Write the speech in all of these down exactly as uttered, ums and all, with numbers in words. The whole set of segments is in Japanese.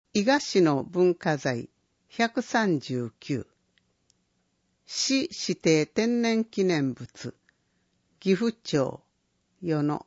伊賀市の文化財ひゃくさんじゅうきゅう、市指定天然記念物、岐阜町与野。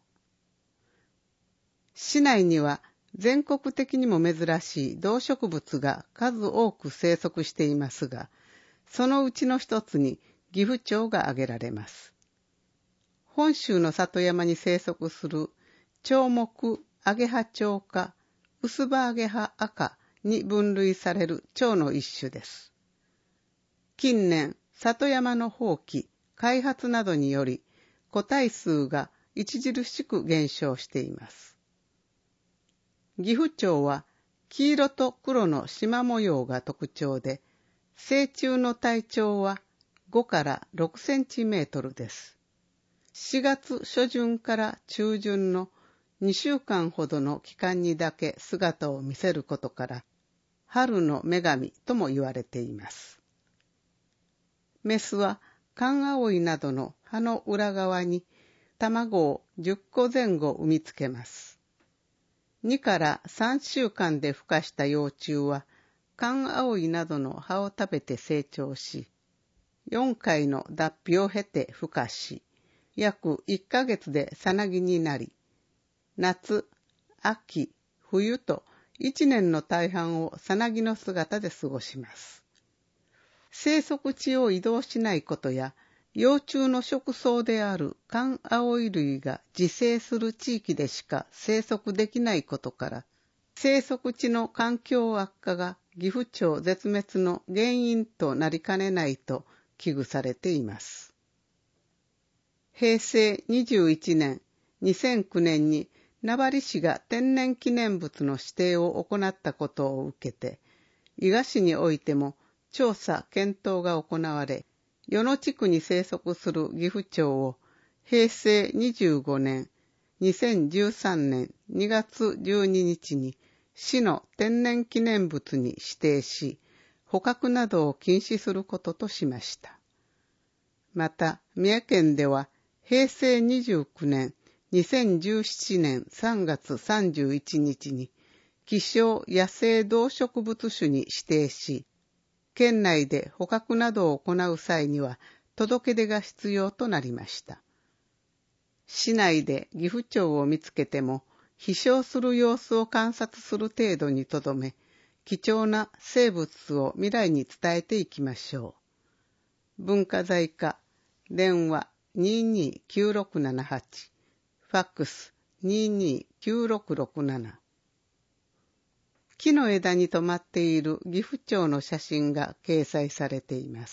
市内には全国的にも珍しい動植物が数多く生息していますが、そのうちの一つに岐阜町が挙げられます。本州の里山に生息する長木アゲハチョウ科薄葉アゲハ赤に分類される蝶の一種です。近年、里山の放棄、開発などにより個体数が著しく減少しています。岐阜蝶は黄色と黒の縞模様が特徴で、成虫の体長はごからろくセンチメートルです。しがつ初旬から中旬のにしゅうかんほどの期間にだけ姿を見せることから、春の女神とも言われています。メスは寒葵などの葉の裏側に卵をじゅっこぜん後産みつけます。にからさんしゅうかんで孵化した幼虫は寒葵などの葉を食べて成長し、よんかいの脱皮を経て孵化し、約いっかげつでさなぎになり、夏、秋、冬と一年の大半をさなぎの姿で過ごします。生息地を移動しないことや、幼虫の食草である寒葵類が自生する地域でしか生息できないことから、生息地の環境悪化が岐阜町絶滅の原因となりかねないと危惧されています。へいせいにじゅういちねん、にせんきゅうねんに名張市が天然記念物の指定を行ったことを受けて、伊賀市においても調査・検討が行われ、与野地区に生息する岐阜蝶をへいせいにじゅうごねん、にせんじゅうさんねんにがつじゅうににちに市の天然記念物に指定し、捕獲などを禁止することとしました。また、三重県ではへいせいにじゅうきゅうねん、にせんじゅうななねんさんがつさんじゅういちにちに希少野生動植物種に指定し、県内で捕獲などを行う際には届け出が必要となりました。市内で岐阜蝶を見つけても、飛翔する様子を観察する程度にとどめ、貴重な生物を未来に伝えていきましょう。文化財課、電話にーにーきゅうろくななはち、ファックスにーにーきゅうろくろくなな。木の枝に止まっている岐阜蝶の写真が掲載されています。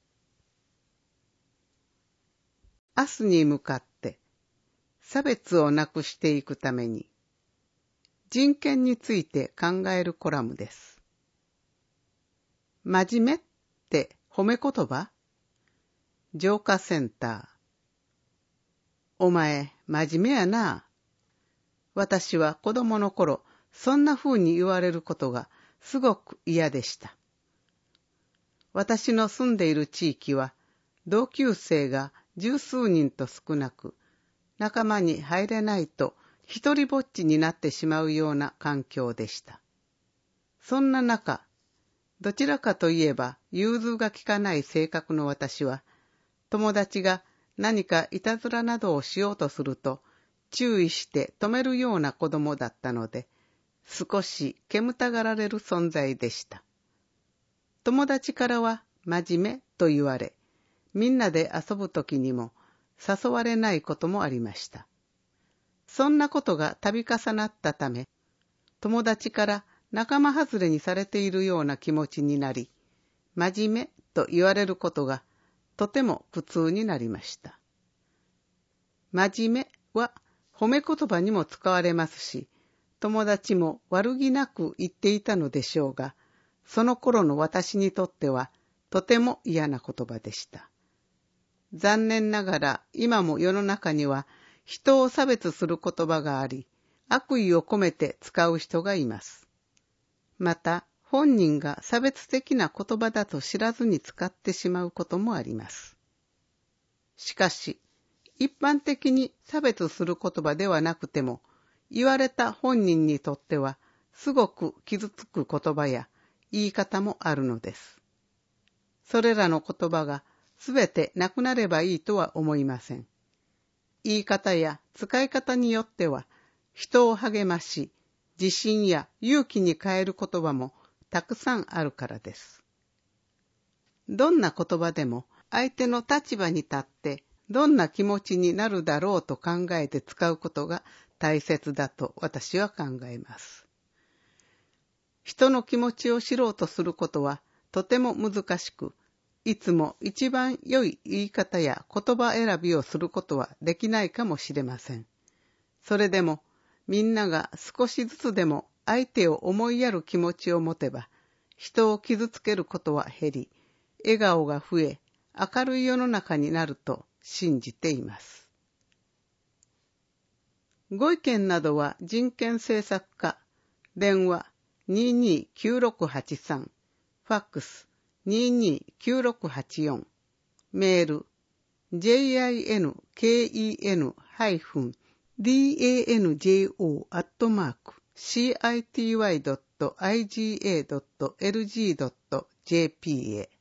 明日に向かって差別をなくしていくために人権について考えるコラムです。真面目って褒め言葉？浄化センター。お前真面目やな。私は子供の頃そんな風に言われることがすごく嫌でした。私の住んでいる地域は同級生が十数人と少なく、仲間に入れないと一人ぼっちになってしまうような環境でした。そんな中、どちらかといえば融通が利かない性格の私は、友達が何かいたずらなどをしようとすると注意して止めるような子供だったので、少し煙たがられる存在でした。友達からは真面目と言われ、みんなで遊ぶときにも誘われないこともありました。そんなことが度重なったため、友達から仲間外れにされているような気持ちになり、真面目と言われることがとても苦痛になりました。真面目は褒め言葉にも使われますし、友達も悪気なく言っていたのでしょうが、その頃の私にとってはとても嫌な言葉でした。残念ながら今も世の中には人を差別する言葉があり、悪意を込めて使う人がいます。また、本人が差別的な言葉だと知らずに使ってしまうこともあります。しかし、一般的に差別する言葉ではなくても、言われた本人にとってはすごく傷つく言葉や言い方もあるのです。それらの言葉がすべてなくなればいいとは思いません。言い方や使い方によっては、人を励まし、自信や勇気に変える言葉もたくさんあるからです。どんな言葉でも相手の立場に立ってどんな気持ちになるだろうと考えて使うことが大切だと私は考えます。人の気持ちを知ろうとすることはとても難しく、いつも一番良い言い方や言葉選びをすることはできないかもしれません。それでもみんなが少しずつでも相手を思いやる気持ちを持てば、人を傷つけることは減り、笑顔が増え、明るい世の中になると信じています。ご意見などは人権政策課、電話にーにーきゅうろくはちさん、ファックスにーにーきゅうろくはちよん、メール ジェイアイエヌケーイーエヌ ダンジョ アットマーク シーアイティーワイ ドット アイジーエー ドット エルジー ドット ジェーピー へ。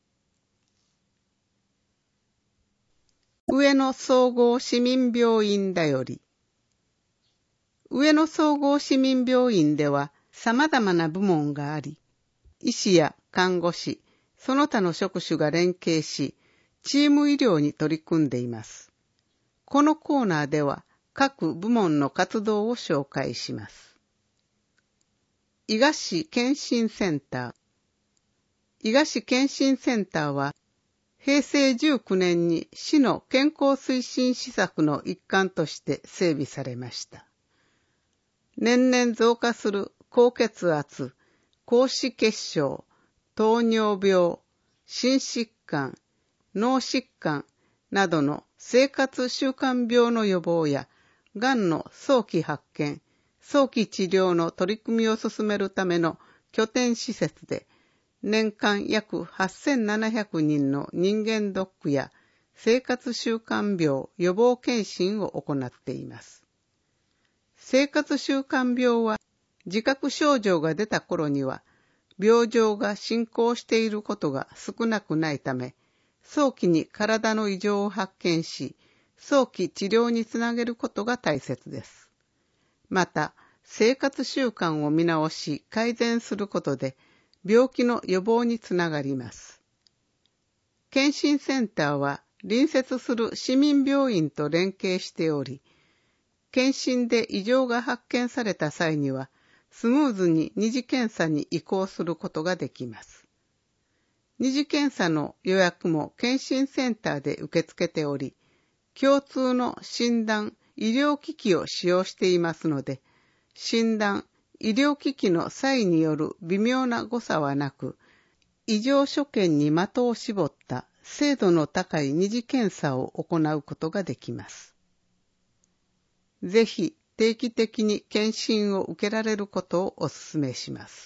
上野総合市民病院だより。上野総合市民病院では様々な部門があり、医師や看護師、その他の職種が連携し、チーム医療に取り組んでいます。このコーナーでは各部門の活動を紹介します。伊賀市健診センター。伊賀市健診センターは、へいせいじゅうきゅうねんに市の健康推進施策の一環として整備されました。年々増加する高血圧、高脂血症、糖尿病、心疾患、脳疾患などの生活習慣病の予防や、がんの早期発見、早期治療の取り組みを進めるための拠点施設で、年間約はっせんななひゃくにんの人間ドックや生活習慣病予防検診を行っています。生活習慣病は自覚症状が出た頃には病状が進行していることが少なくないため、早期に体の異常を発見し、早期治療につなげることが大切です。また、生活習慣を見直し改善することで、病気の予防につながります。健診センターは隣接する市民病院と連携しており、検診で異常が発見された際には、スムーズに二次検査に移行することができます。二次検査の予約も健診センターで受け付けており、共通の診断、医療機器を使用していますので、診断、医療機器の際による微妙な誤差はなく、異常所見に的を絞った精度の高い二次検査を行うことができます。ぜひ定期的に検診を受けられることをお勧めします。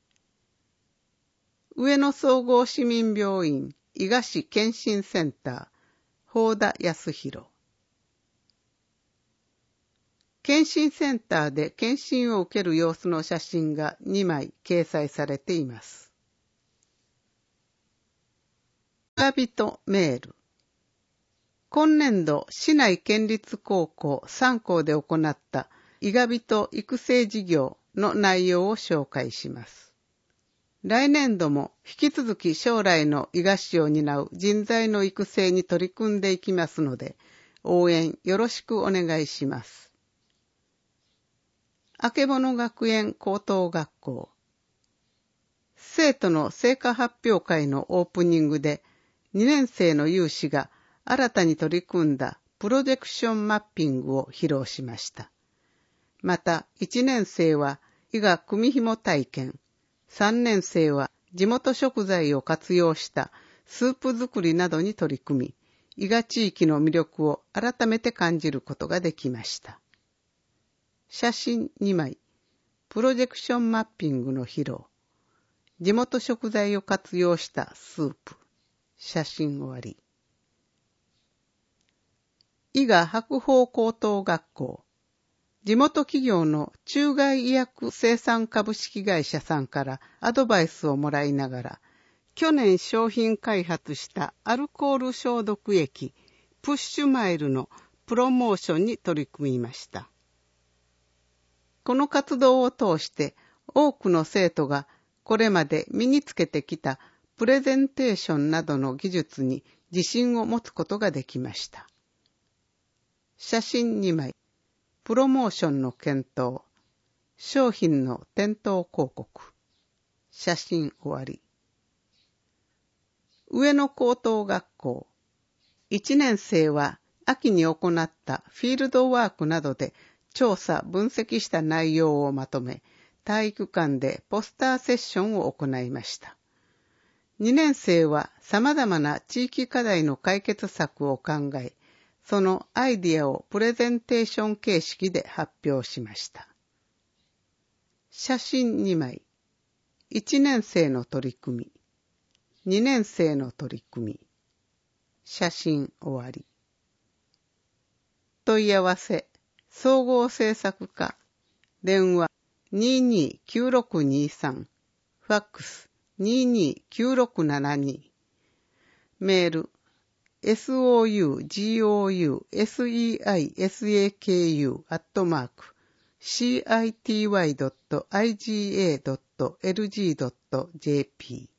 上野総合市民病院伊賀市検診センター、法田康弘。検診センターで検診を受ける様子の写真がにまい掲載されています。伊賀人メール。今年度市内県立高校さん校で行った伊賀人育成事業の内容を紹介します。来年度も引き続き将来の伊賀市を担う人材の育成に取り組んでいきますので、応援よろしくお願いします。あけぼの学園高等学校。生徒の成果発表会のオープニングで、にねん生の有志が新たに取り組んだプロジェクションマッピングを披露しました。また、いちねん生は伊賀組紐体験、さんねん生は地元食材を活用したスープ作りなどに取り組み、伊賀地域の魅力を改めて感じることができました。写真にまい、プロジェクションマッピングの披露、地元食材を活用したスープ、写真終わり。伊賀白鳳高等学校、 地元企業の中外医薬生産株式会社さんからアドバイスをもらいながら、去年商品開発したアルコール消毒液プッシュマイルのプロモーションに取り組みました。この活動を通して多くの生徒がこれまで身につけてきたプレゼンテーションなどの技術に自信を持つことができました。写真にまい、プロモーションの検討、商品の店頭広告、写真終わり。上野高等学校、いちねん生は秋に行ったフィールドワークなどで調査・分析した内容をまとめ、体育館でポスターセッションを行いました。にねん生は様々な地域課題の解決策を考え、そのアイディアをプレゼンテーション形式で発表しました。写真にまい、いちねん生の取り組み、にねん生の取り組み、写真終わり。問い合わせ、総合制作課、電話にーにーきゅうろくにーさん、ファックスにーにーきゅうろくななに、メール、ソウゴウセイサク アットマーク シーアイティーワイドットアイジーエードットエルジードットジェーピー